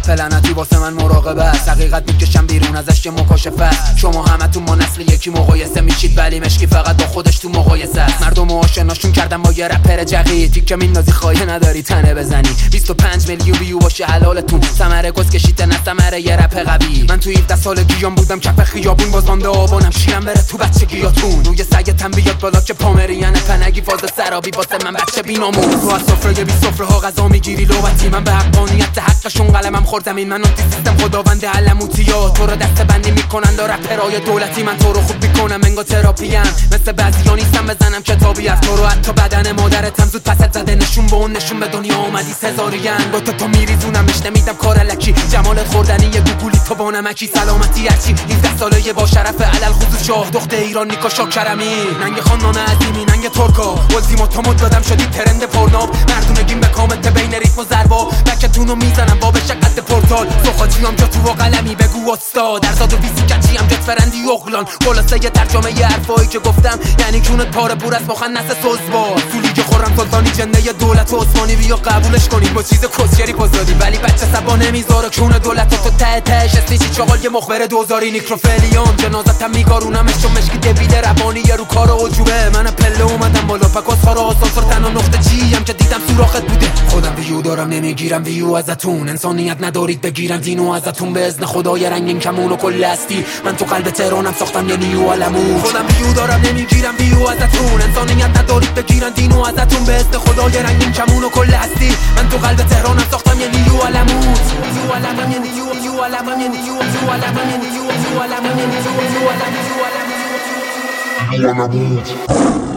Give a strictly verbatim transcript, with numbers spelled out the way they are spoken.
رپ لعنتی واسه من مراقبه است، حقیقت میکشم بیرون ازش یه مکاشفه است. شما همتون با نسل یکی مقایسه میشید ولی مشکی فقط با خودش تو مقایسه است. مردم آشناشون کردن با یه رپر جقی که میندازی خواهی نداری تنه بزنی. بیست و پنج میلیون ویو باشه حلالتون، ثمره کس کشیده نه ثمره یه رپ قوی. من تو هفده سالگیام بودم کف خیابون، باز مانده آبانم شیرم بره تو بچگیاتون. روی سگتم بیاد بالا که پامریان پنگی فاز سرابی واسه من بچه بینامون. تو از سفره بی سفره ها غذا میگیری لوبتی، من به حقانیت حقشون قلمم خوردم. این من آنتی سیستم خداوند علموتیا، تو رو دسته بندی میکنن دا رپرای دولتی. من تو رو خوب میکنم انگا تراپیم، مثل بعضیا نیستم بزنم کتابی از تو رو. حتی بدن مادرتم زود پست زده نشون به اون نشون به دنیا اومدی سزارین. با تو تو میریزونمش نمیدم کار لکی، جمالت خوردنی یه گوگولی تو با نمکی. سلامتی هرچی هفده ساله با شرف علل خصوص شاه دخت ایران نیکا شاکرمی. ننگ خانان عظیمی ننگ ترکا وزیم و تو مد دادم شدی ترند پرناب. مردونگیم به کامت بین ریتم و ضربا، بکتونو میزنم با به شقت پورتال. سخاجی هم جا تو و قلمی بگو استاد، درزاد و بیسی کچی هم جت فرندی اغلان. خلاصه یه ترجمه یه حرفایی که گفتم یعنی کونت پاره پور از مخنث سوزبار. تو لیگ خورم سلطانی جنده دولت و عثمانی، بیا قبولش کنیم با چیز کسچری پزدادی. ولی بچه سبا نمیذاره کون دولت تو ته تهش استیشی چاقال یه مخبر دوزاری. نیکروفلیام جنازتم میگارونمش چون مشکی دبیل روانی یه رو کار عجوبه. من پله اومدم بالا پکاس خارا آسانسور تنها نقطه چیم که دیدم سوراخت بوده. خودم ویو دارم نمیگیرم ویو ازتون، انسانیت ندارید بگیرم دینو ازتون. به اذن خدای رنگین کمون و کل هستی من تو قلب تهرانم ساختم یه نیو علمون. خودم ویو دارم نمیگیرم ویو ازتون، انسانیت ندارید بگیرن دینو ازتون. به اذن خدای رنگین کمون و کل هستی من تو قلب تهرانم ساختم یه نیو علمون. نیو علمون یه نیو نیو علمون یه نیو نیو علمون یه نیو نیو علمون یه نیو نیو علمون یه نیو علمون.